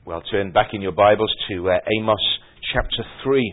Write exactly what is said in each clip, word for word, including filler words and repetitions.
Well, turn back in your Bibles to uh, Amos chapter three.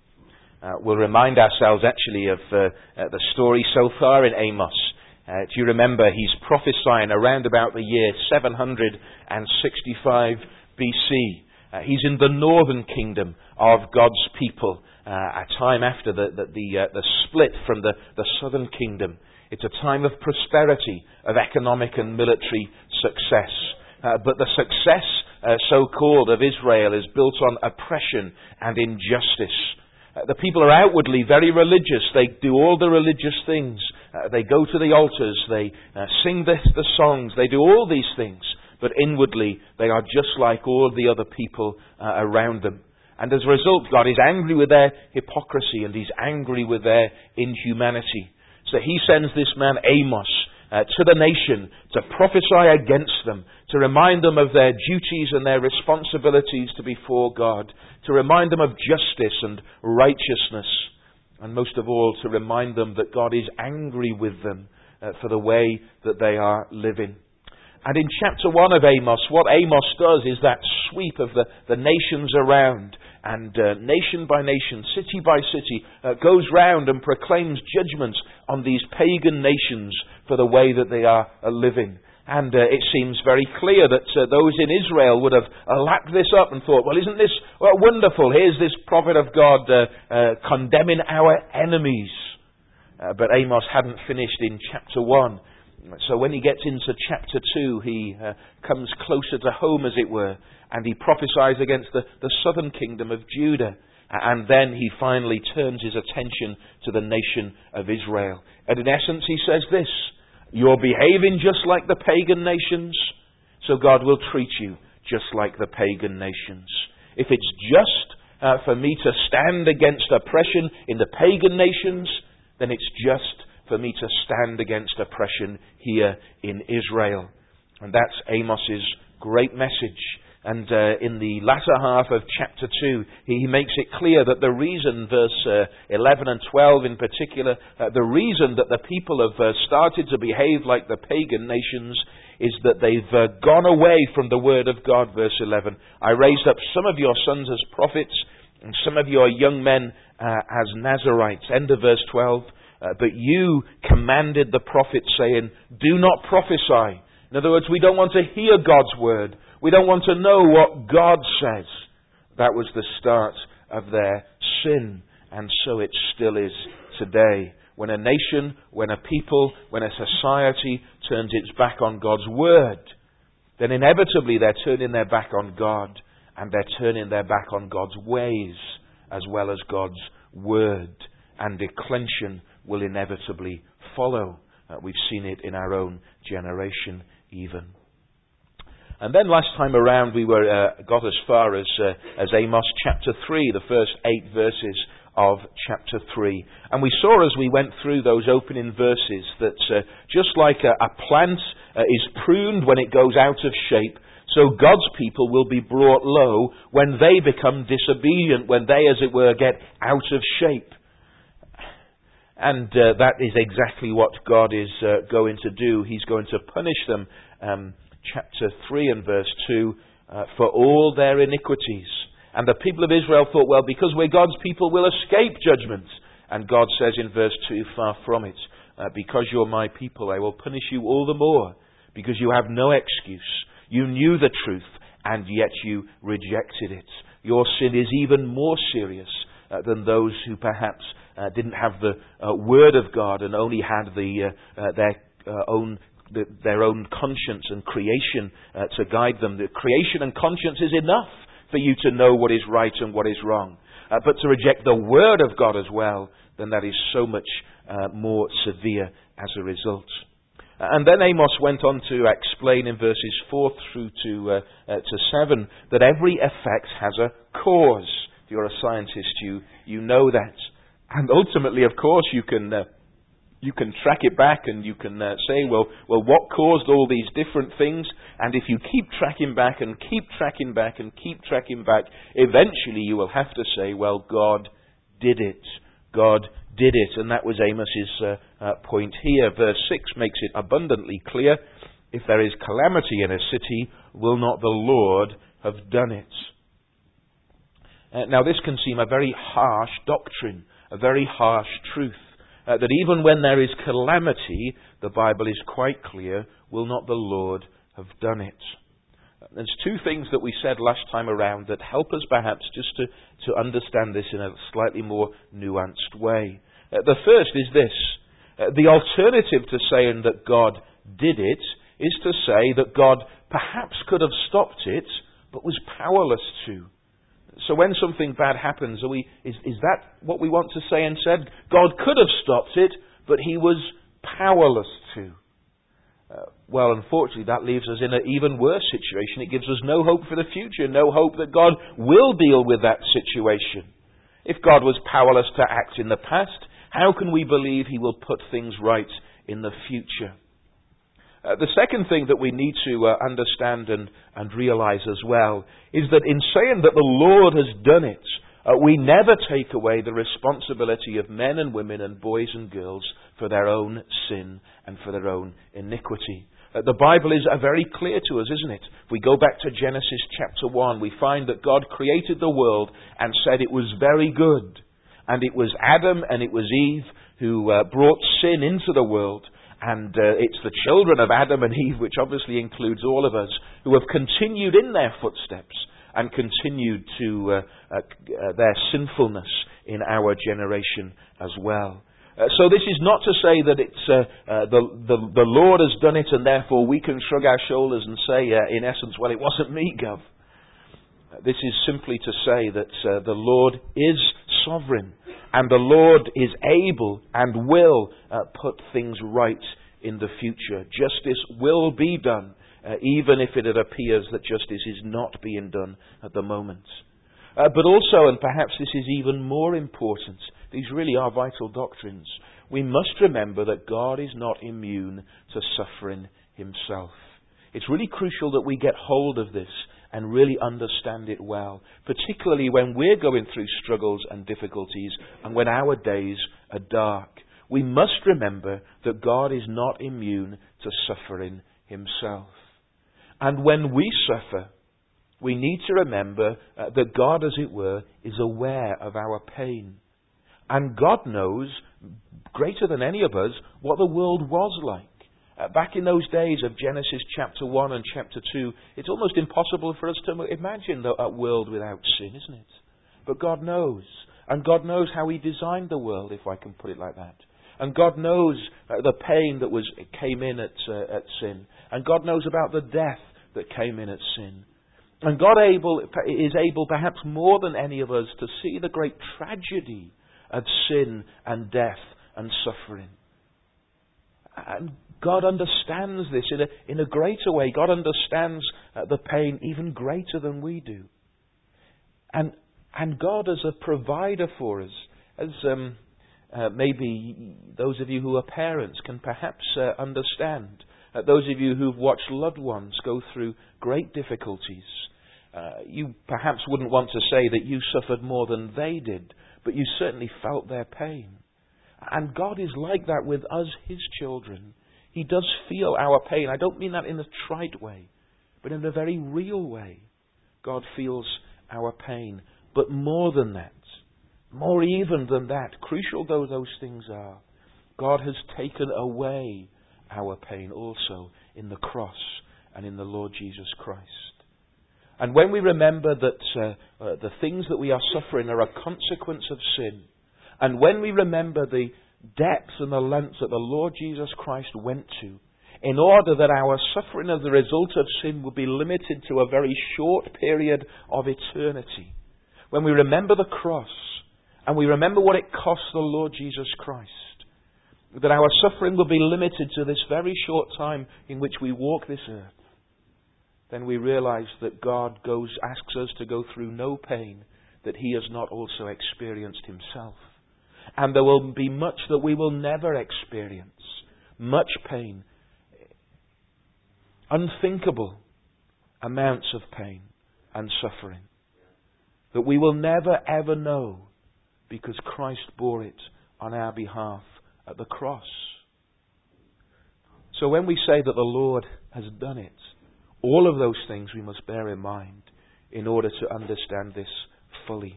Uh, we'll remind ourselves actually of uh, uh, the story so far in Amos. Uh, do you remember he's prophesying around about the year seven hundred sixty-five B C. Uh, he's in the northern kingdom of God's people, uh, a time after the the, the, uh, the split from the, the southern kingdom. It's a time of prosperity, of economic and military success. Uh, but the success, uh, so-called, of Israel is built on oppression and injustice. Uh, the people are outwardly very religious. They do all the religious things. Uh, they go to the altars. They uh, sing the, the songs. They do all these things. But inwardly, they are just like all the other people uh, around them. And as a result, God is angry with their hypocrisy and He's angry with their inhumanity. So He sends this man Amos Uh, to the nation, to prophesy against them, to remind them of their duties and their responsibilities to before God, to remind them of justice and righteousness, and most of all, to remind them that God is angry with them uh, for the way that they are living. And in chapter one of Amos, what Amos does is that sweep of the, the nations around, and uh, nation by nation, city by city, uh, goes round and proclaims judgments on these pagan nations for the way that they are uh, living. And uh, it seems very clear that uh, those in Israel would have uh, lapped this up and thought, well, isn't this well, wonderful? Here's this prophet of God uh, uh, condemning our enemies. Uh, but Amos hadn't finished in chapter one. So when he gets into chapter two, he uh, comes closer to home, as it were, and he prophesies against the, the southern kingdom of Judah. And then he finally turns his attention to the nation of Israel. And in essence, he says this: you're behaving just like the pagan nations, so God will treat you just like the pagan nations. If it's just uh, for me to stand against oppression in the pagan nations, then it's just for me to stand against oppression here in Israel. And that's Amos's great message. And uh, in the latter half of chapter two, he, he makes it clear that the reason, verse uh, eleven and twelve in particular, uh, the reason that the people have uh, started to behave like the pagan nations is that they've uh, gone away from the word of God, verse eleven. I raised up some of your sons as prophets, and some of your young men uh, as Nazarites. End of verse twelve. Uh, but you commanded the prophets, saying, do not prophesy. In other words, we don't want to hear God's word. We don't want to know what God says. That was the start of their sin. And so it still is today. When a nation, when a people, when a society turns its back on God's word, then inevitably they're turning their back on God. And they're turning their back on God's ways as well as God's word. And declension will inevitably follow. Uh, we've seen it in our own generation even. And then last time around we were uh, got as far as uh, as Amos chapter three, the first eight verses of chapter three. And we saw as we went through those opening verses that uh, just like a, a plant uh, is pruned when it goes out of shape, so God's people will be brought low when they become disobedient, when they, as it were, get out of shape. And uh, that is exactly what God is uh, going to do. He's going to punish them, um, chapter three and verse two, uh, for all their iniquities. And the people of Israel thought, well, because we're God's people, we'll escape judgment. And God says in verse two, far from it. Uh, because you're my people, I will punish you all the more, because you have no excuse. You knew the truth, and yet you rejected it. Your sin is even more serious uh, than those who perhaps Uh, didn't have the uh, word of God and only had the uh, uh, their uh, own the, their own conscience and creation uh, to guide them. The creation and conscience is enough for you to know what is right and what is wrong. Uh, but to reject the word of God as well, then that is so much uh, more severe as a result. Uh, and then Amos went on to explain in verses four through to uh, uh, to seven that every effect has a cause. If you're a scientist, you you know that. And ultimately, of course, you can uh, you can track it back and you can uh, say, well, well, what caused all these different things? And if you keep tracking back and keep tracking back and keep tracking back, eventually you will have to say, well, God did it. God did it. And that was Amos's uh, uh, point here. Verse six makes it abundantly clear. If there is calamity in a city, will not the Lord have done it. Uh, now this can seem a very harsh doctrine, a very harsh truth, uh, that even when there is calamity, the Bible is quite clear, will not the Lord have done it? There's two things that we said last time around that help us perhaps just to, to understand this in a slightly more nuanced way. Uh, the first is this. Uh, the alternative to saying that God did it is to say that God perhaps could have stopped it, but was powerless to. So when something bad happens, are we, is, is that what we want to say instead? God could have stopped it, but he was powerless to. Uh, well, unfortunately, that leaves us in an even worse situation. It gives us no hope for the future, no hope that God will deal with that situation. If God was powerless to act in the past, how can we believe he will put things right in the future? Uh, the second thing that we need to uh, understand and, and realize as well is that in saying that the Lord has done it, uh, we never take away the responsibility of men and women and boys and girls for their own sin and for their own iniquity. Uh, the Bible is uh, very clear to us, isn't it? If we go back to Genesis chapter one, we find that God created the world and said it was very good. And it was Adam and it was Eve who uh, brought sin into the world. And uh, it's the children of Adam and Eve, which obviously includes all of us, who have continued in their footsteps and continued to uh, uh, uh, their sinfulness in our generation as well. Uh, so this is not to say that it's uh, uh, the, the the Lord has done it and therefore we can shrug our shoulders and say, uh, in essence, well, it wasn't me, Gov. Uh, this is simply to say that uh, the Lord is sovereign. And the Lord is able and will uh, put things right in the future. Justice will be done, uh, even if it appears that justice is not being done at the moment. Uh, but also, and perhaps this is even more important, these really are vital doctrines. We must remember that God is not immune to suffering himself. It's really crucial that we get hold of this and really understand it well, particularly when we're going through struggles and difficulties and when our days are dark. We must remember that God is not immune to suffering himself. And when we suffer, we need to remember uh, that God, as it were, is aware of our pain. And God knows, greater than any of us, what the world was like. Uh, back in those days of Genesis chapter one and chapter two, it's almost impossible for us to imagine the, a world without sin, isn't it? But God knows. And God knows how he designed the world, if I can put it like that. And God knows uh, the pain that was came in at, uh, at sin. And God knows about the death that came in at sin. And God able, is able, perhaps more than any of us, to see the great tragedy of sin and death and suffering. And God understands this in a, in a greater way. God understands uh, the pain even greater than we do. And and God as a provider for us, as um, uh, maybe those of you who are parents can perhaps uh, understand, uh, those of you who've watched loved ones go through great difficulties, uh, you perhaps wouldn't want to say that you suffered more than they did, but you certainly felt their pain. And God is like that with us, his children. He does feel our pain. I don't mean that in a trite way, but in a very real way. God feels our pain. But more than that, more even than that, crucial though those things are, God has taken away our pain also in the cross and in the Lord Jesus Christ. And when we remember that uh, uh, the things that we are suffering are a consequence of sin, and when we remember the depths and the lengths that the Lord Jesus Christ went to in order that our suffering as a result of sin would be limited to a very short period of eternity, when we remember the cross and we remember what it cost the Lord Jesus Christ, that our suffering will be limited to this very short time in which we walk this earth, then we realize that God goes, asks us to go through no pain that he has not also experienced himself. And there will be much that we will never experience. Much pain. Unthinkable amounts of pain and suffering. That we will never ever know because Christ bore it on our behalf at the cross. So when we say that the Lord has done it, all of those things we must bear in mind. in order to understand this fully.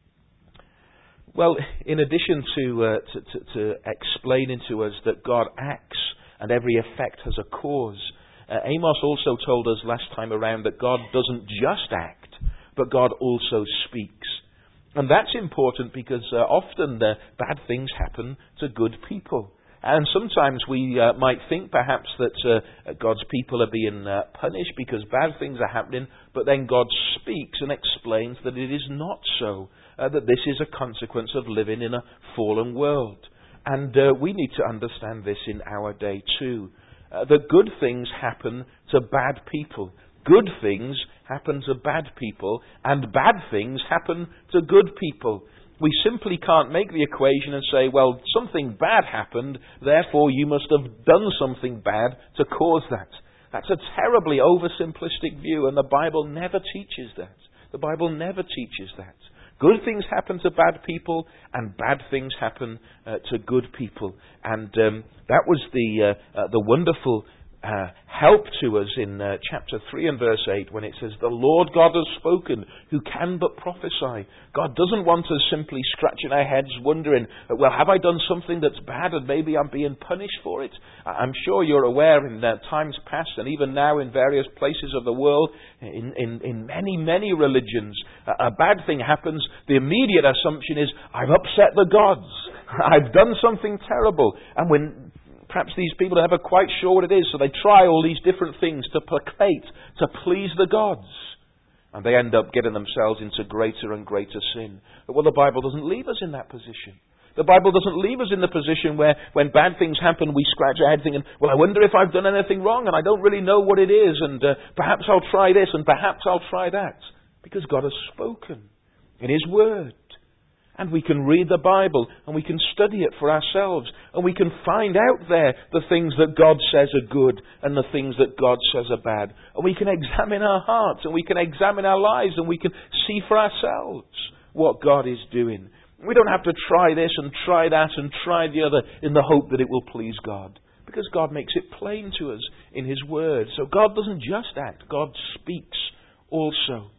Well, in addition to, uh, to, to, to explaining to us that God acts and every effect has a cause, uh, Amos also told us last time around that God doesn't just act, but God also speaks. And that's important because uh, often uh, bad things happen to good people. And sometimes we uh, might think perhaps that uh, God's people are being uh, punished because bad things are happening, but then God speaks and explains that it is not so, uh, that this is a consequence of living in a fallen world. And uh, we need to understand this in our day too, uh, that good things happen to bad people. Good things happen to bad people, and bad things happen to good people. We simply can't make the equation and say, well, something bad happened, therefore you must have done something bad to cause that. That's a terribly oversimplistic view, and the Bible never teaches that. The Bible never teaches that. Good things happen to bad people, and bad things happen uh, to good people. And um, that was the uh, uh, the wonderful Uh, help to us in uh, chapter three and verse eight when it says, the Lord God has spoken, who can but prophesy. God doesn't want us simply scratching our heads wondering, well, have I done something that's bad and maybe I'm being punished for it? I'm sure you're aware in uh, times past and even now in various places of the world, in, in, in many, many religions, uh, a bad thing happens, the immediate assumption is, I've upset the gods. I've done something terrible. And when perhaps these people are never quite sure what it is, so they try all these different things to placate, to please the gods. And they end up getting themselves into greater and greater sin. But well, the Bible doesn't leave us in that position. The Bible doesn't leave us in the position where when bad things happen, we scratch our head thinking, well, I wonder if I've done anything wrong and I don't really know what it is, and uh, perhaps I'll try this and perhaps I'll try that. Because God has spoken in His Word. And we can read the Bible, and we can study it for ourselves, and we can find out there the things that God says are good, and the things that God says are bad. And we can examine our hearts, and we can examine our lives, and we can see for ourselves what God is doing. We don't have to try this and try that and try the other in the hope that it will please God. Because God makes it plain to us in His Word. So God doesn't just act, God speaks also.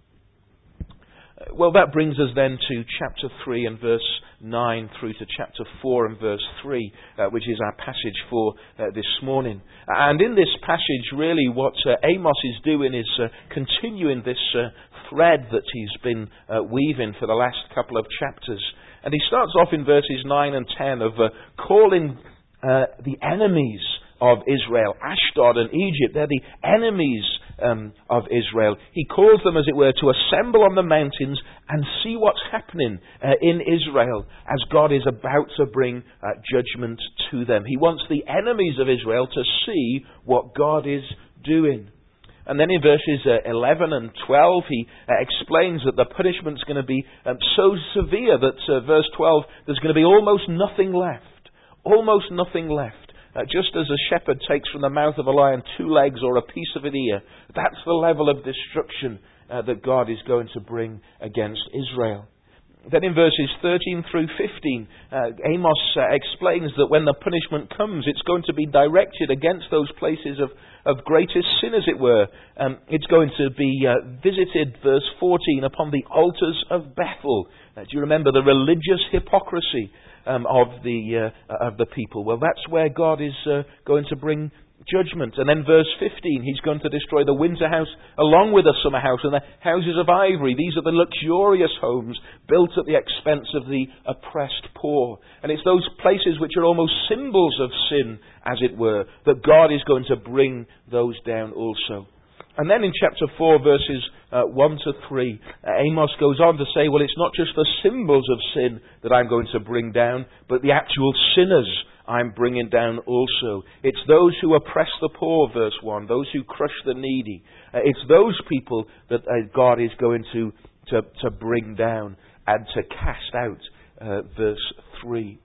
Well, that brings us then to chapter three and verse nine through to chapter four and verse three, uh, which is our passage for uh, this morning. And in this passage, really, what uh, Amos is doing is uh, continuing this uh, thread that he's been uh, weaving for the last couple of chapters. And he starts off in verses nine and ten of uh, calling uh, the enemies of Israel, Ashdod and Egypt, they're the enemies um, of Israel. He calls them, as it were, to assemble on the mountains and see what's happening uh, in Israel as God is about to bring uh, judgment to them. He wants the enemies of Israel to see what God is doing. And then in verses uh, eleven and twelve, he uh, explains that the punishment's going to be um, so severe that, uh, verse twelve, there's going to be almost nothing left. Almost nothing left. Uh, just as a shepherd takes from the mouth of a lion two legs or a piece of an ear, that's the level of destruction uh, that God is going to bring against Israel. Then in verses thirteen through fifteen, uh, Amos uh, explains that when the punishment comes, it's going to be directed against those places of, of greatest sin, as it were. Um, it's going to be uh, visited, verse fourteen, upon the altars of Bethel. Uh, do you remember the religious hypocrisy Um, of the uh, of the people? Well, that's where God is uh, going to bring judgment. And then verse fifteen, He's going to destroy the Windsor House along with the summer house and the houses of ivory. These are the luxurious homes built at the expense of the oppressed poor. And it's those places which are almost symbols of sin, as it were, that God is going to bring those down also. And then in chapter four, verses uh, one to three, uh, Amos goes on to say, well, it's not just the symbols of sin that I'm going to bring down, but the actual sinners I'm bringing down also. It's those who oppress the poor, verse one, those who crush the needy. Uh, it's those people that uh, God is going to, to, to bring down and to cast out, uh, verse three.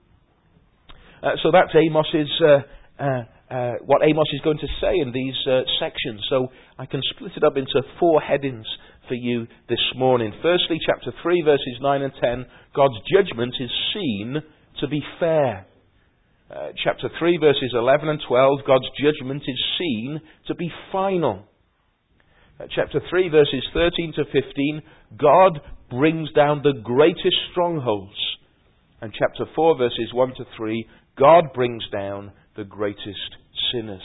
Uh, so that's Amos's... Uh, uh, Uh, what Amos is going to say in these uh, sections. So I can split it up into four headings for you this morning. Firstly, chapter three, verses nine and ten, God's judgment is seen to be fair. Uh, chapter three, verses eleven and twelve, God's judgment is seen to be final. Uh, chapter three, verses thirteen to fifteen, God brings down the greatest strongholds. And chapter four, verses one to three, God brings down the greatest sinners.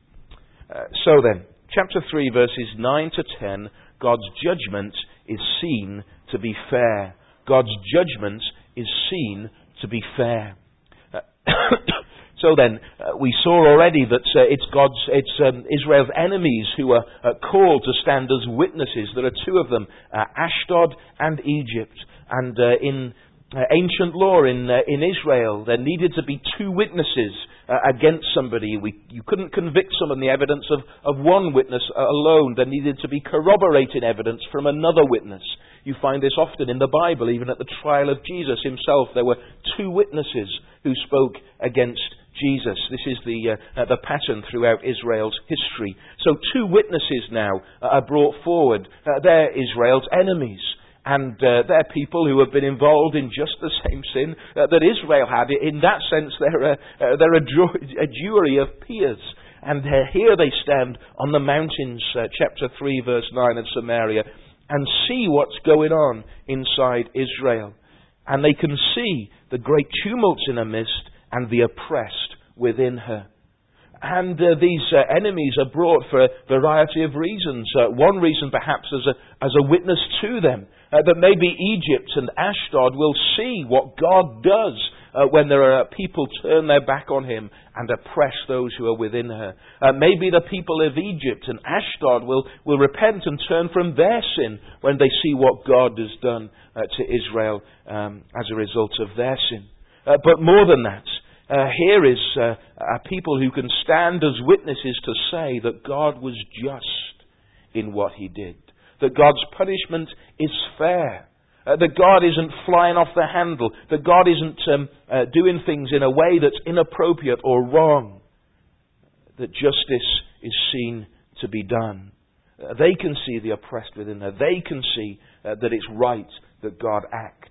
Uh, so then, chapter three, verses nine to ten, God's judgment is seen to be fair. God's judgment is seen to be fair. Uh, so then, uh, we saw already that uh, it's God's, it's um, Israel's enemies who are uh, called to stand as witnesses. There are two of them, uh, Ashdod and Egypt. And uh, in uh, ancient law in uh, in Israel, there needed to be two witnesses uh, against somebody. We, you couldn't convict someone on the evidence of, of one witness alone. There needed to be corroborated evidence from another witness. You find this often in the Bible, even at the trial of Jesus himself. There were two witnesses who spoke against Jesus. This is the uh, uh, the pattern throughout Israel's history. So two witnesses now uh, are brought forward. Uh, they're Israel's enemies. And uh, they're people who have been involved in just the same sin uh, that Israel had. In that sense, they're a, uh, they're a, ju- a jury of peers. And uh, here they stand on the mountains, uh, chapter three, verse nine of Samaria, and see what's going on inside Israel. And they can see the great tumults in her midst and the oppressed within her. And uh, these uh, enemies are brought for a variety of reasons. Uh, one reason perhaps as a, as a witness to them, uh, that maybe Egypt and Ashdod will see what God does uh, when there are people turn their back on him and oppress those who are within her. Uh, maybe the people of Egypt and Ashdod will, will repent and turn from their sin when they see what God has done uh, to Israel um, as a result of their sin. Uh, but more than that, Uh, here is uh, a people who can stand as witnesses to say that God was just in what he did. That God's punishment is fair. Uh, that God isn't flying off the handle. That God isn't um, uh, doing things in a way that's inappropriate or wrong. That justice is seen to be done. Uh, they can see the oppressed within her. They can see uh, that it's right that God acts.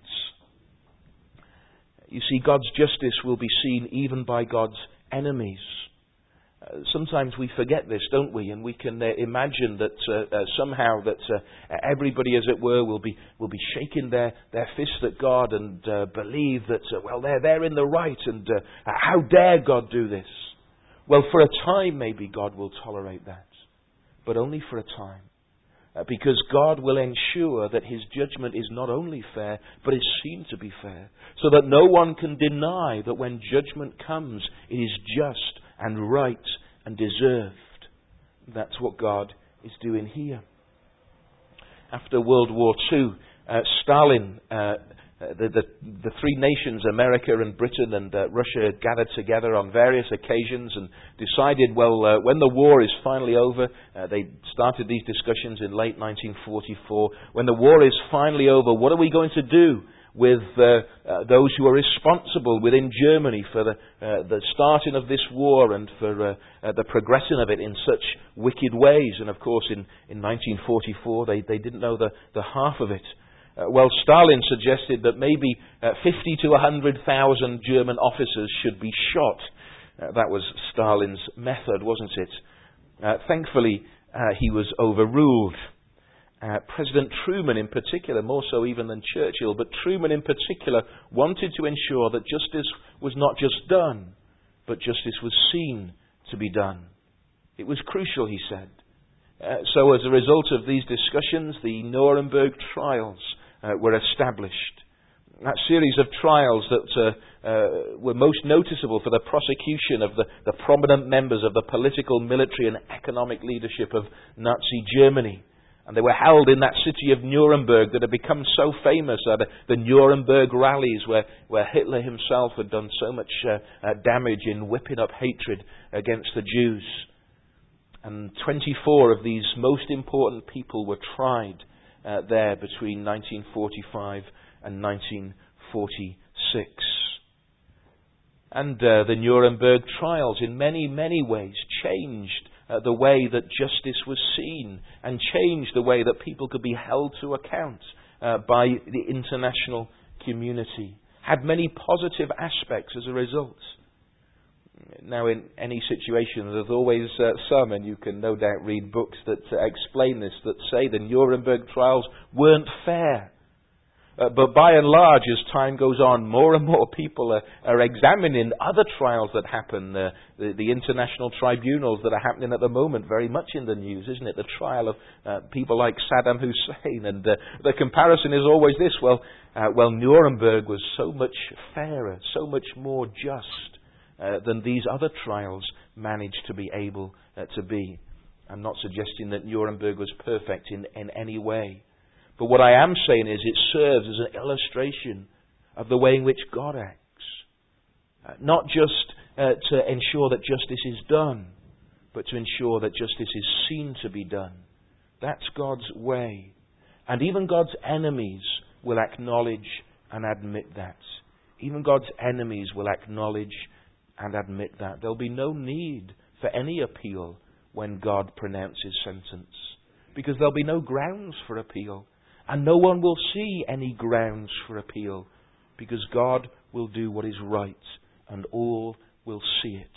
You see, God's justice will be seen even by God's enemies. Uh, sometimes we forget this, don't we? And we can uh, imagine that uh, uh, somehow that uh, everybody, as it were, will be will be shaking their, their fists at God and uh, believe that, uh, well, they're, they're in the right and uh, how dare God do this? Well, for a time maybe God will tolerate that, but only for a time. Uh, because God will ensure that his judgment is not only fair, but is seen to be fair. So that no one can deny that when judgment comes, it is just and right and deserved. That's what God is doing here. After World War Two, uh, Stalin, uh, the, the, the three nations, America and Britain and uh, Russia, gathered together on various occasions and decided, well, uh, when the war is finally over, uh, they started these discussions in late nineteen forty-four, when the war is finally over, what are we going to do with uh, uh, those who are responsible within Germany for the, uh, the starting of this war and for uh, uh, the progressing of it in such wicked ways? And of course, in, in nineteen forty-four, they, they didn't know the, the half of it. Uh, well, Stalin suggested that maybe uh, fifty to one hundred thousand German officers should be shot. Uh, that was Stalin's method, wasn't it? Uh, thankfully, uh, he was overruled. Uh, President Truman in particular, more so even than Churchill, but Truman in particular wanted to ensure that justice was not just done, but justice was seen to be done. It was crucial, he said. Uh, so as a result of these discussions, the Nuremberg trials Uh, were established. That series of trials that uh, uh, were most noticeable for the prosecution of the, the prominent members of the political, military and economic leadership of Nazi Germany. And they were held in that city of Nuremberg that had become so famous, uh, the, the Nuremberg rallies where, where Hitler himself had done so much uh, uh, damage in whipping up hatred against the Jews. And twenty-four of these most important people were tried Uh, there between nineteen forty-five and nineteen forty-six. And uh, the Nuremberg trials in many, many ways changed uh, the way that justice was seen and changed the way that people could be held to account uh, by the international community. Had many positive aspects as a result. Now, in any situation, there's always uh, some, and you can no doubt read books that uh, explain this, that say the Nuremberg trials weren't fair. Uh, but by and large, as time goes on, more and more people are, are examining other trials that happen, uh, the, the international tribunals that are happening at the moment, very much in the news, isn't it? The trial of uh, people like Saddam Hussein. And uh, the comparison is always this, well, uh, well, Nuremberg was so much fairer, so much more just uh, than these other trials managed to be able uh, to be. I'm not suggesting that Nuremberg was perfect in, in any way. But what I am saying is it serves as an illustration of the way in which God acts. Uh, not just uh, to ensure that justice is done, but to ensure that justice is seen to be done. That's God's way. And even God's enemies will acknowledge and admit that. Even God's enemies will acknowledge and admit that. There'll be no need for any appeal when God pronounces sentence, because there'll be no grounds for appeal. And no one will see any grounds for appeal, because God will do what is right, and all will see it.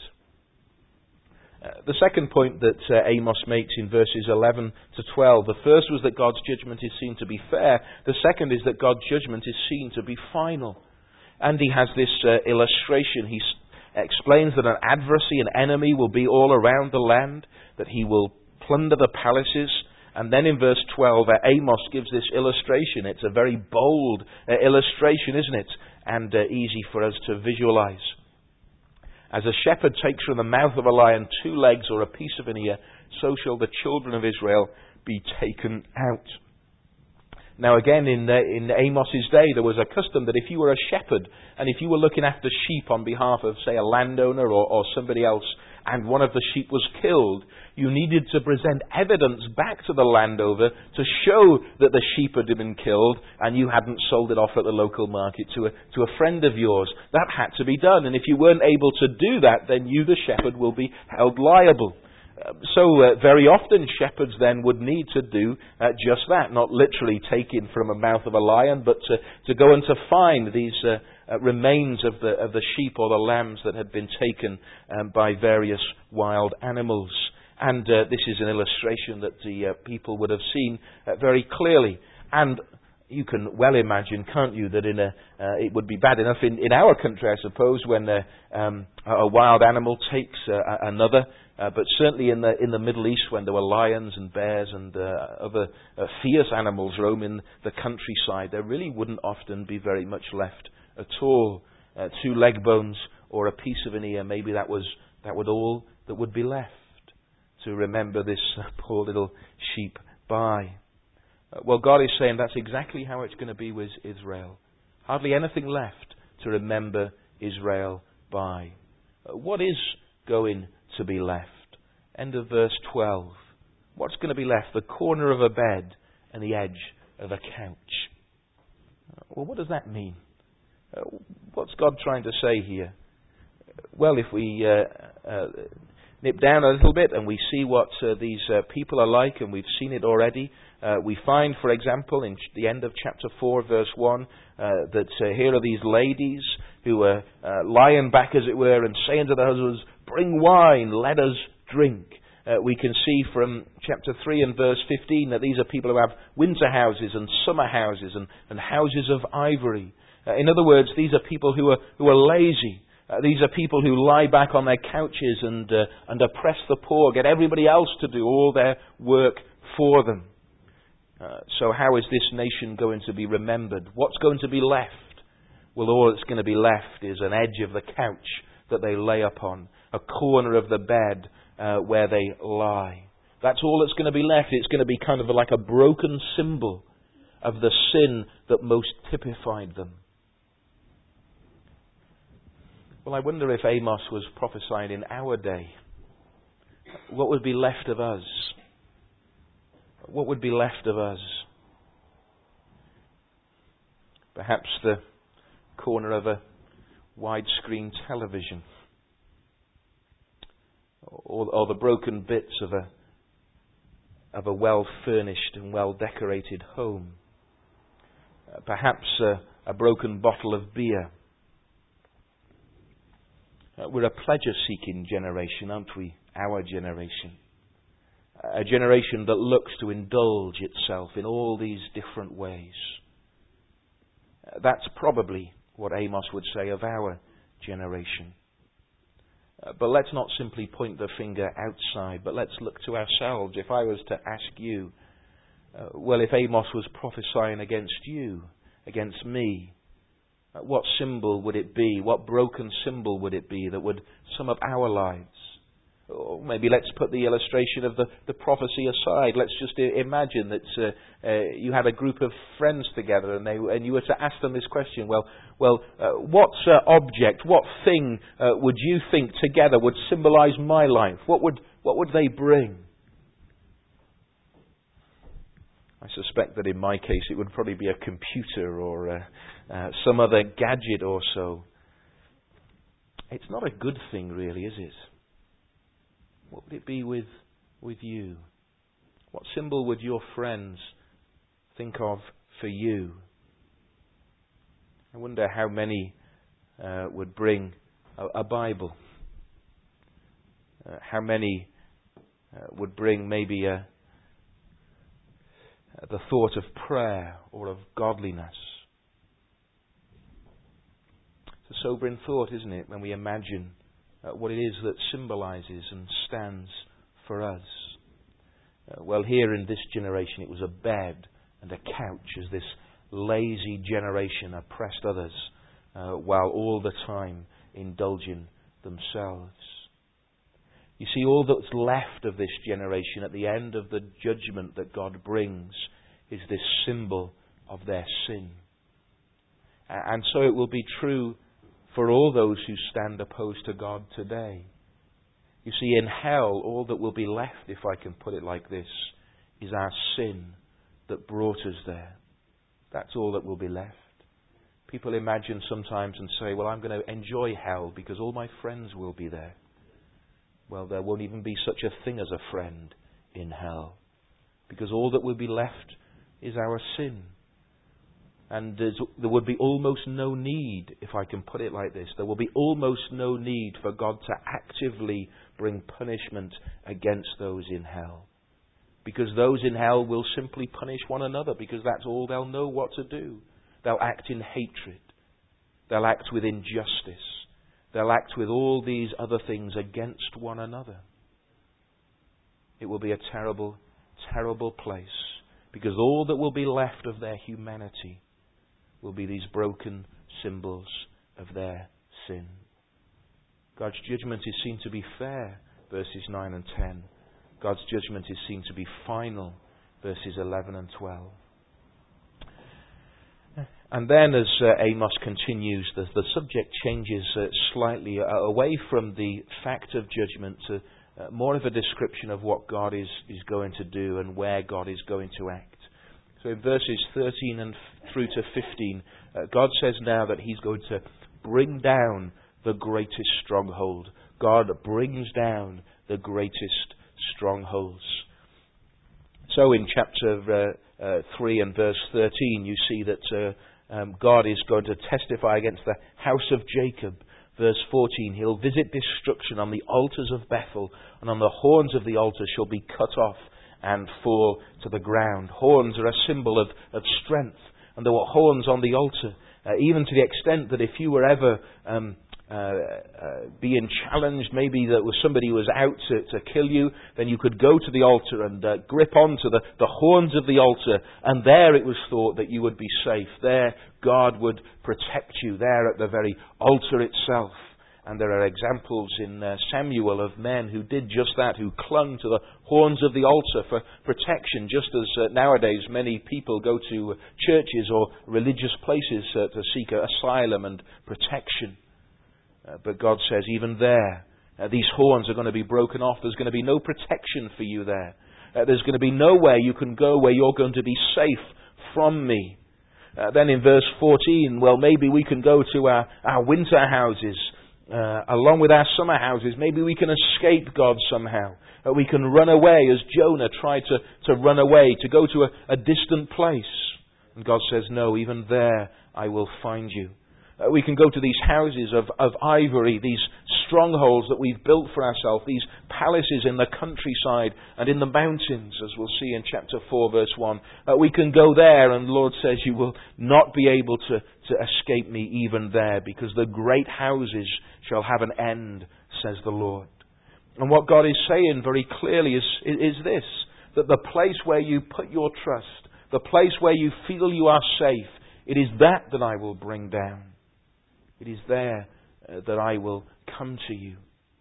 Uh, the second point that uh, Amos makes in verses eleven to twelve, the first was that God's judgment is seen to be fair. The second is that God's judgment is seen to be final. And he has this uh, illustration. He s- explains that an adversary, an enemy, will be all around the land, that he will plunder the palaces. And then in verse twelve, uh, Amos gives this illustration. It's a very bold uh, illustration, isn't it? And uh, easy for us to visualize. As a shepherd takes from the mouth of a lion two legs or a piece of an ear, so shall the children of Israel be taken out. Now again, in, uh, in Amos's day, there was a custom that if you were a shepherd, and if you were looking after sheep on behalf of, say, a landowner or, or somebody else, and one of the sheep was killed, you needed to present evidence back to the landowner to show that the sheep had been killed and you hadn't sold it off at the local market to a, to a friend of yours. That had to be done. And if you weren't able to do that, then you, the shepherd, will be held liable. Uh, so uh, very often shepherds then would need to do uh, just that, not literally taking from the mouth of a lion, but to, to go and to find these uh, uh, remains of the, of the sheep or the lambs that had been taken um, by various wild animals. And uh, this is an illustration that the uh, people would have seen uh, very clearly. And you can well imagine, can't you, that in a uh, it would be bad enough in, in our country, I suppose, when uh, um, a wild animal takes uh, another. Uh, but certainly in the in the Middle East, when there were lions and bears and uh, other uh, fierce animals roaming the countryside, there really wouldn't often be very much left at all. Uh, two leg bones or a piece of an ear, maybe that was that would all that would be left to remember this uh, poor little sheep by. Uh, well, God is saying that's exactly how it's going to be with Israel. Hardly anything left to remember Israel by. Uh, what is going to be left? End of verse twelve. What's going to be left? The corner of a bed and the edge of a couch. Uh, well, what does that mean? Uh, what's God trying to say here? Well, if we uh, uh, nip down a little bit and we see what uh, these uh, people are like, and we've seen it already, uh, we find, for example, in ch- the end of chapter four, verse one, uh, that uh, here are these ladies who are uh, lying back, as it were, and saying to their husbands, "Bring wine, let us drink." Uh, we can see from chapter three and verse fifteen that these are people who have winter houses and summer houses and, and houses of ivory. Uh, in other words, these are people who are who are lazy. Uh, these are people who lie back on their couches and uh, and oppress the poor, get everybody else to do all their work for them. Uh, so how is this nation going to be remembered? What's going to be left? Well, all that's going to be left is an edge of the couch that they lay upon, a corner of the bed uh, where they lie. That's all that's going to be left. It's going to be kind of like a broken symbol of the sin that most typified them. Well, I wonder if Amos was prophesying in our day. What would be left of us? What would be left of us? Perhaps the corner of a widescreen television, or, or the broken bits of a of a well-furnished and well-decorated home. Uh, perhaps a, a broken bottle of beer. Uh, we're a pleasure-seeking generation, aren't we? Our generation. A generation that looks to indulge itself in all these different ways. Uh, that's probably what Amos would say of our generation. Uh, but let's not simply point the finger outside, but let's look to ourselves. If I was to ask you, uh, well, if Amos was prophesying against you, against me, uh, what symbol would it be? What broken symbol would it be that would sum up our lives? Or maybe let's put the illustration of the, the prophecy aside. Let's just I- imagine that uh, uh, you had a group of friends together, and they and you were to ask them this question. Well, well, uh, what uh, object, what thing uh, would you think together would symbolise my life? What would what would they bring? I suspect that in my case it would probably be a computer or uh, uh, some other gadget or so. It's not a good thing, really, is it? What would it be with with you? What symbol would your friends think of for you? I wonder how many uh, would bring a, a Bible. Uh, how many uh, would bring maybe a, the thought of prayer or of godliness. It's a sobering thought, isn't it, when we imagine Uh, what it is that symbolises and stands for us. Uh, well, here in this generation it was a bed and a couch as this lazy generation oppressed others uh, while all the time indulging themselves. You see, all that's left of this generation at the end of the judgment that God brings is this symbol of their sin. Uh, and so it will be true for all those who stand opposed to God today. You see, in hell, all that will be left, if I can put it like this, is our sin that brought us there. That's all that will be left. People imagine sometimes and say, well, I'm going to enjoy hell because all my friends will be there. Well, there won't even be such a thing as a friend in hell, because all that will be left is our sin. And there would be almost no need, if I can put it like this, there will be almost no need for God to actively bring punishment against those in hell. Because those in hell will simply punish one another, because that's all they'll know what to do. They'll act in hatred. They'll act with injustice. They'll act with all these other things against one another. It will be a terrible, terrible place, because all that will be left of their humanity will be these broken symbols of their sin. God's judgment is seen to be fair, verses nine and ten. God's judgment is seen to be final, verses eleven and twelve. And then as uh, Amos continues, the, the subject changes uh, slightly uh, away from the fact of judgment to uh, more of a description of what God is, is going to do and where God is going to act. So in verses thirteen and through to fifteen, uh, God says now that He's going to bring down the greatest stronghold. God brings down the greatest strongholds. So in chapter uh, uh, three and verse thirteen, you see that uh, um, God is going to testify against the house of Jacob. Verse fourteen, He'll visit destruction on the altars of Bethel, and on the horns of the altar shall be cut off and fall to the ground. Horns are a symbol of, of strength, and there were horns on the altar, uh, even to the extent that if you were ever um, uh, uh, being challenged, maybe that was somebody who was out to, to kill you, then you could go to the altar and uh, grip onto the, the horns of the altar, and there it was thought that you would be safe. There God would protect you, there at the very altar itself. And there are examples in uh, Samuel of men who did just that, who clung to the horns of the altar for protection, just as uh, nowadays many people go to churches or religious places uh, to seek asylum and protection. Uh, but God says, even there, uh, these horns are going to be broken off. There's going to be no protection for you there. Uh, there's going to be nowhere you can go where you're going to be safe from me. Uh, then in verse fourteen, well, maybe we can go to our, our winter houses, Uh, along with our summer houses. Maybe we can escape God somehow. Uh, we can run away as Jonah tried to, to run away, to go to a, a distant place. And God says, no, even there I will find you. Uh, we can go to these houses of, of ivory, these strongholds that we've built for ourselves, these palaces in the countryside and in the mountains, as we'll see in chapter four, verse one, uh, we can go there, and the Lord says, you will not be able to, to escape me even there, because the great houses shall have an end, says the Lord. And what God is saying very clearly is, is this, that the place where you put your trust, the place where you feel you are safe, it is that that I will bring down. It is there uh, that I will come to you.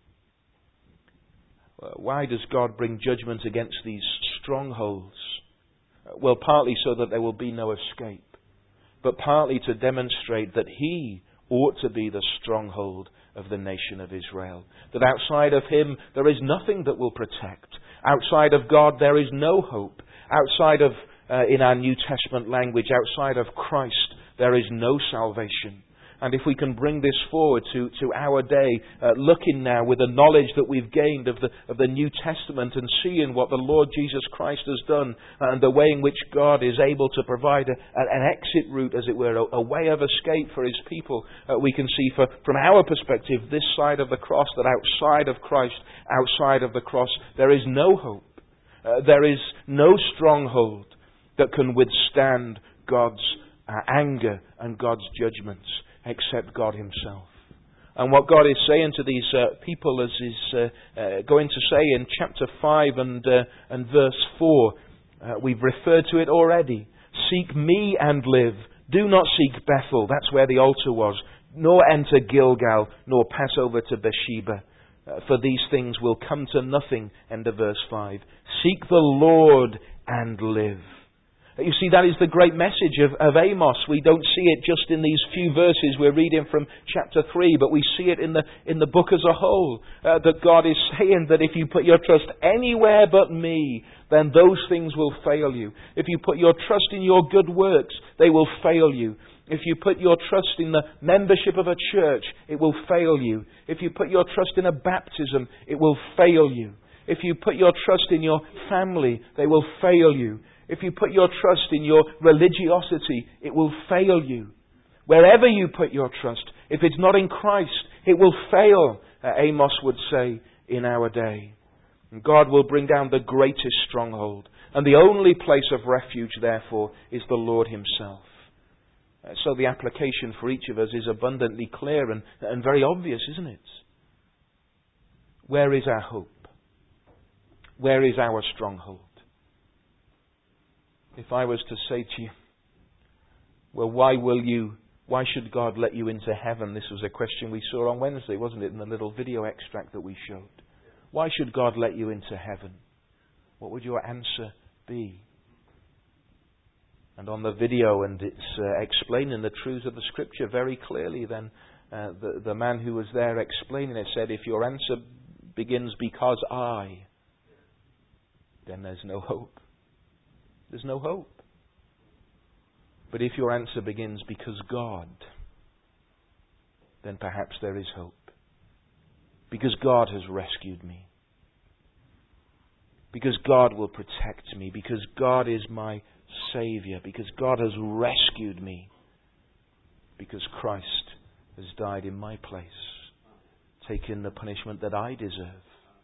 Uh, why does God bring judgment against these strongholds? Uh, well, partly so that there will be no escape, but partly to demonstrate that He ought to be the stronghold of the nation of Israel. That outside of Him there is nothing that will protect. Outside of God there is no hope. Outside of, uh, in our New Testament language, outside of Christ there is no salvation. And if we can bring this forward to, to our day, uh, looking now with the knowledge that we've gained of the, of the New Testament and seeing what the Lord Jesus Christ has done and the way in which God is able to provide a, an exit route, as it were, a, a way of escape for His people, uh, we can see for, from our perspective, this side of the cross, that outside of Christ, outside of the cross, there is no hope. Uh, there is no stronghold that can withstand God's uh, anger and God's judgments, except God Himself. And what God is saying to these uh, people, as is uh, uh, going to say in chapter five and uh, and verse four, uh, we've referred to it already. Seek me and live. Do not seek Bethel, that's where the altar was, nor enter Gilgal, nor pass over to Beersheba. Uh, for these things will come to nothing. End of verse five. Seek the Lord and live. You see, that is the great message of, of Amos. We don't see it just in these few verses we're reading from chapter three, but we see it in the in the book as a whole. Uh, that God is saying that if you put your trust anywhere but me, then those things will fail you. If you put your trust in your good works, they will fail you. If you put your trust in the membership of a church, it will fail you. If you put your trust in a baptism, it will fail you. If you put your trust in your family, they will fail you. If you put your trust in your religiosity, it will fail you. Wherever you put your trust, if it's not in Christ, it will fail, uh, Amos would say in our day. And God will bring down the greatest stronghold. And the only place of refuge, therefore, is the Lord Himself. Uh, so the application for each of us is abundantly clear and, and very obvious, isn't it? Where is our hope? Where is our stronghold? If I was to say to you, well, why will you, why should God let you into heaven? This was a question we saw on Wednesday, wasn't it, in the little video extract that we showed. Why should God let you into heaven? What would your answer be? And on the video, and it's uh, explaining the truths of the Scripture very clearly, then uh, the, the man who was there explaining it said, if your answer begins because I, then there's no hope. There's no hope. But if your answer begins because God, then perhaps there is hope. Because God has rescued me. Because God will protect me. Because God is my Saviour. Because God has rescued me. Because Christ has died in my place, taking the punishment that I deserve.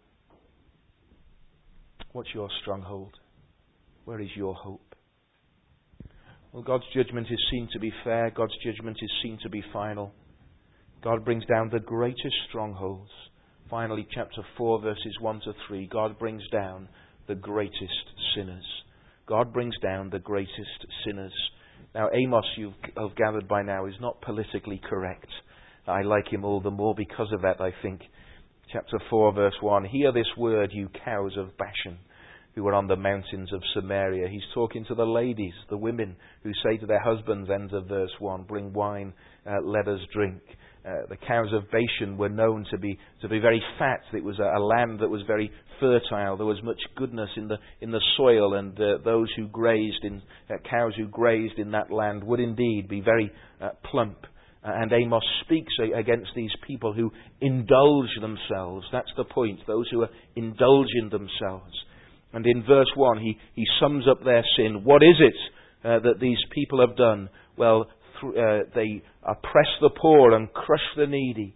What's your stronghold? Where is your hope? Well, God's judgment is seen to be fair. God's judgment is seen to be final. God brings down the greatest strongholds. Finally, chapter four, verses one to three, God brings down the greatest sinners. God brings down the greatest sinners. Now, Amos, you've have gathered by now, is not politically correct. I like him all the more because of that, I think. Chapter four, verse one, hear this word, you cows of Bashan, who are on the mountains of Samaria. He's talking to the ladies, the women, who say to their husbands, end of verse one, bring wine, uh, let us drink. Uh, the cows of Bashan were known to be to be very fat. It was a, a land that was very fertile. There was much goodness in the in the soil, and uh, those who grazed in uh, cows who grazed in that land would indeed be very uh, plump. Uh, and Amos speaks a, against these people who indulge themselves. That's the point. Those who are indulging themselves. And in verse one, he he sums up their sin. What is it uh, that these people have done? Well, th- uh, they oppress the poor and crush the needy.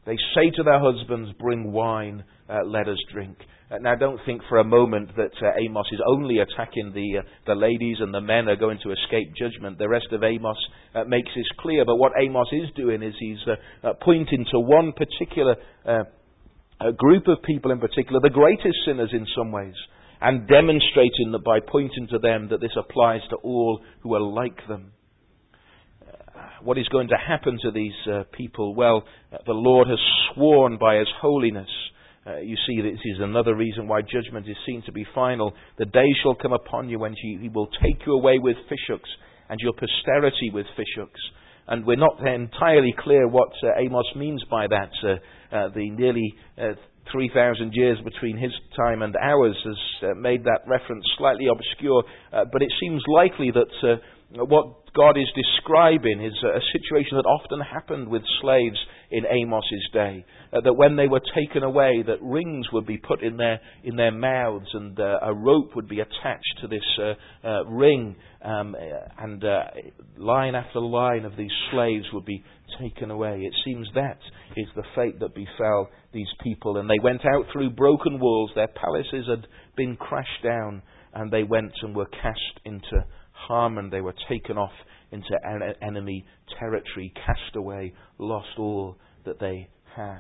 They say to their husbands, bring wine, uh, let us drink. Uh, now, don't think for a moment that uh, Amos is only attacking the uh, the ladies and the men are going to escape judgment. The rest of Amos uh, makes this clear. But what Amos is doing is he's uh, uh, pointing to one particular uh, a group of people in particular, the greatest sinners in some ways, and demonstrating that by pointing to them that this applies to all who are like them. What is going to happen to these uh, people? Well, uh, the Lord has sworn by His holiness. Uh, you see, this is another reason why judgment is seen to be final. The day shall come upon you when he, he will take you away with fishhooks, and your posterity with fishhooks. And we're not entirely clear what uh, Amos means by that. Uh, uh, the nearly uh, three thousand years between his time and ours has uh, made that reference slightly obscure. Uh, but it seems likely that uh, what God is describing is a situation that often happened with slaves in Amos's day. Uh, that when they were taken away, that rings would be put in their in their mouths, and uh, a rope would be attached to this uh, uh, ring, um, and uh, line after line of these slaves would be taken away. It seems that is the fate that befell these people. And they went out through broken walls. Their palaces had been crashed down, and they went and were cast into harm, and they were taken off into en- enemy territory, cast away, lost all that they had.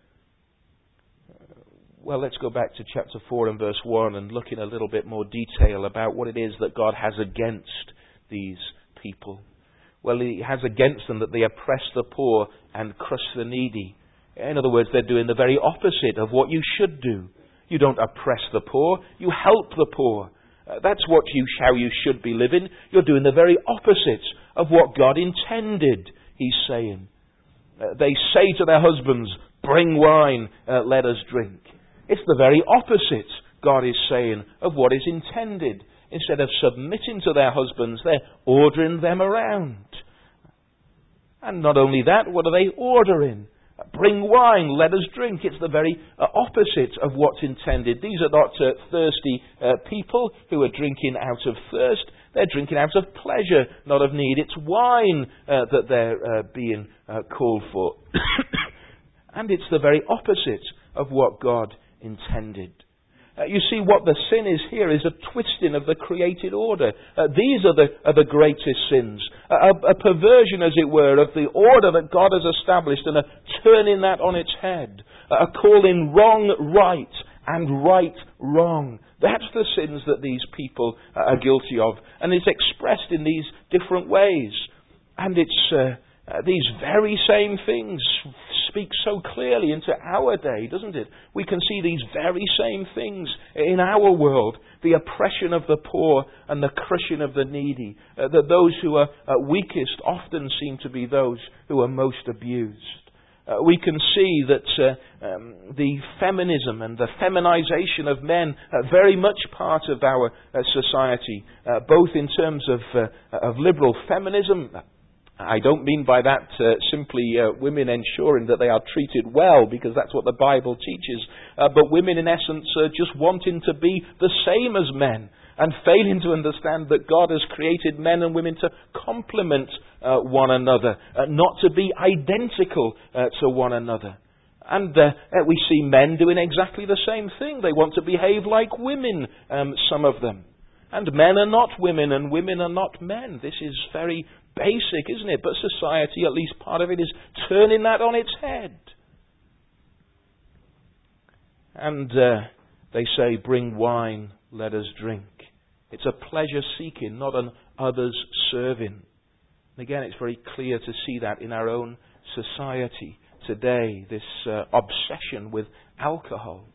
Well, let's go back to chapter four and verse one and look in a little bit more detail about what it is that God has against these people. Well, He has against them that they oppress the poor and crush the needy. In other words, they're doing the very opposite of what you should do. You don't oppress the poor, you help the poor. Uh, that's what you, how you should be living. You're doing the very opposite of what God intended, He's saying. Uh, they say to their husbands, bring wine, uh, let us drink. It's the very opposite, God is saying, of what is intended. Instead of submitting to their husbands, they're ordering them around. And not only that, what are they ordering? Bring wine, let us drink. It's the very uh, opposite of what's intended. These are not uh, thirsty uh, people who are drinking out of thirst. They're drinking out of pleasure, not of need. It's wine uh, that they're uh, being uh, called for. And it's the very opposite of what God intended. Uh, you see, what the sin is here is a twisting of the created order. Uh, these are the, are the greatest sins. Uh, a, a perversion, as it were, of the order that God has established, and a turning that on its head. Uh, a calling wrong right and right wrong. That's the sins that these people uh, are guilty of. And it's expressed in these different ways. And it's uh, uh, these very same things speak so clearly into our day, doesn't it? We can see these very same things in our world. The oppression of the poor and the crushing of the needy. Uh, that those who are uh, weakest often seem to be those who are most abused. Uh, we can see that uh, um, the feminism and the feminization of men are very much part of our uh, society, uh, both in terms of, uh, of liberal feminism. I don't mean by that uh, simply uh, women ensuring that they are treated well, because that's what the Bible teaches, uh, but women in essence uh, just wanting to be the same as men, and failing to understand that God has created men and women to complement uh, one another, uh, not to be identical uh, to one another. And uh, we see men doing exactly the same thing. They want to behave like women, um, some of them. And men are not women, and women are not men. This is very basic, isn't it? But society, at least part of it, is turning that on its head. And uh, they say, bring wine, let us drink. It's a pleasure seeking, not an others serving. And again, it's very clear to see that in our own society today, this uh, obsession with alcohol.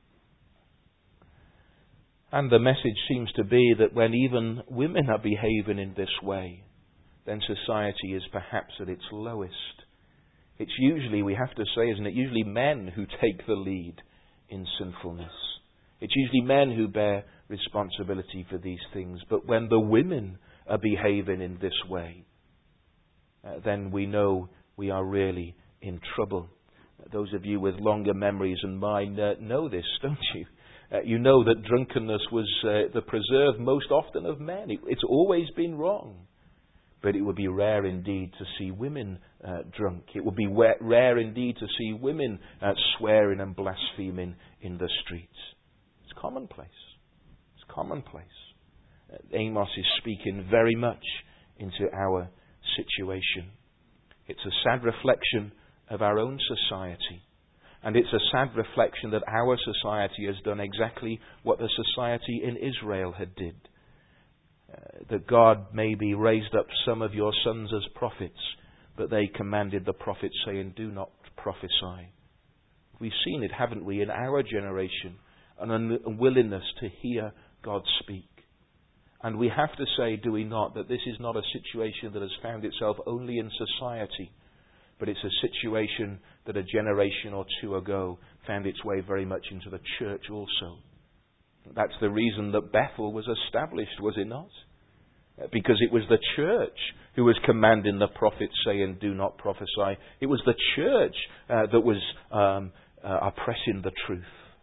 And the message seems to be that when even women are behaving in this way, then society is perhaps at its lowest. It's usually, we have to say, isn't it, usually men who take the lead in sinfulness. It's usually men who bear responsibility for these things. But when the women are behaving in this way, uh, then we know we are really in trouble. Those of you with longer memories than mine uh, know this, don't you? Uh, you know that drunkenness was uh, the preserve most often of men. It, it's always been wrong. but it would be rare indeed to see women uh, drunk. It would be wa- rare indeed to see women uh, swearing and blaspheming in the streets. It's commonplace. It's commonplace. Uh, Amos is speaking very much into our situation. It's a sad reflection of our own society. And it's a sad reflection that our society has done exactly what the society in Israel had did. Uh, that God maybe raised up some of your sons as prophets, but they commanded the prophets, saying, do not prophesy. We've seen it, haven't we, in our generation, an unwillingness to hear God speak. And we have to say, do we not, that this is not a situation that has found itself only in society, but it's a situation that a generation or two ago found its way very much into the church also. That's the reason that Bethel was established, was it not? Because it was the church who was commanding the prophets, saying, do not prophesy. It was the church uh, that was um, uh, oppressing the truth.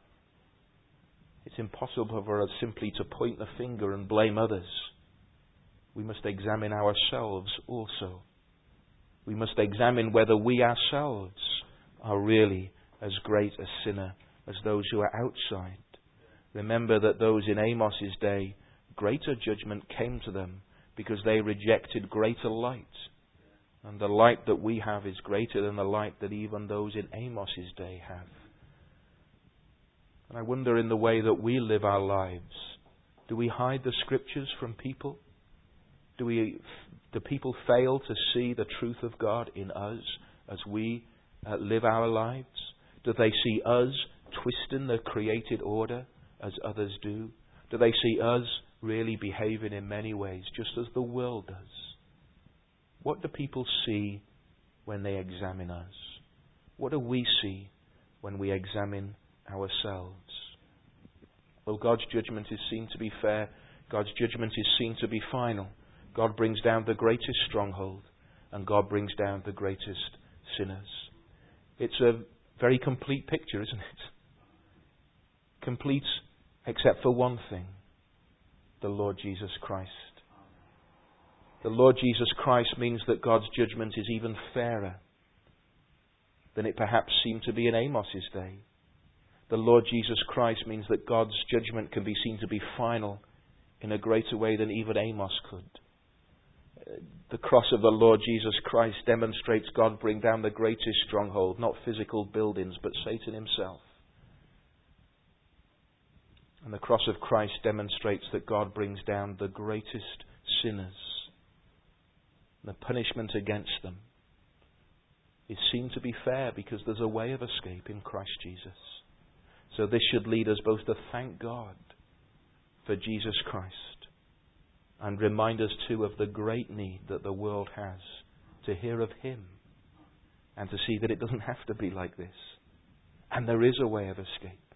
It's impossible for us simply to point the finger and blame others. We must examine ourselves also. We must examine whether we ourselves are really as great a sinner as those who are outside. Remember that those in Amos's day, greater judgment came to them because they rejected greater light. And the light that we have is greater than the light that even those in Amos's day have. And I wonder, in the way that we live our lives, do we hide the Scriptures from people? Do we, do people fail to see the truth of God in us as we uh, live our lives? Do they see us twisting the created order as others do? Do they see us really behaving in many ways just as the world does? What do people see when they examine us? What do we see when we examine ourselves? Well, God's judgment is seen to be fair. God's judgment is seen to be final. God brings down the greatest stronghold, and God brings down the greatest sinners. It's a very complete picture, isn't it? Complete except for one thing: the Lord Jesus Christ. The Lord Jesus Christ means that God's judgment is even fairer than it perhaps seemed to be in Amos's day. The Lord Jesus Christ means that God's judgment can be seen to be final in a greater way than even Amos could. The cross of the Lord Jesus Christ demonstrates God bring down the greatest stronghold, not physical buildings, but Satan himself. And the cross of Christ demonstrates that God brings down the greatest sinners. The punishment against them is seen to be fair because there's a way of escape in Christ Jesus. So this should lead us both to thank God for Jesus Christ and remind us too of the great need that the world has to hear of Him and to see that it doesn't have to be like this. And there is a way of escape.